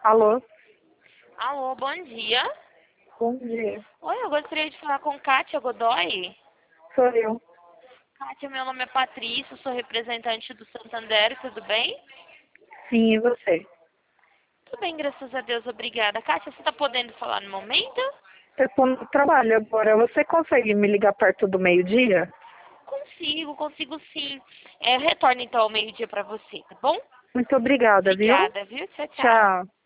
Alô? Alô, bom dia. Bom dia. Oi, eu gostaria de falar com Kátia Godoy. Sou eu. Kátia, meu nome é Patrícia, sou representante do Santander, tudo bem? Sim, e você? Tudo bem, graças a Deus, obrigada. Kátia, você está podendo falar no momento? Eu tô no trabalho agora. Você consegue me ligar perto do meio-dia? Consigo sim. Retorno então ao meio-dia para você, tá bom? Muito obrigada, viu? Obrigada, viu? Tchau, tchau. Tchau.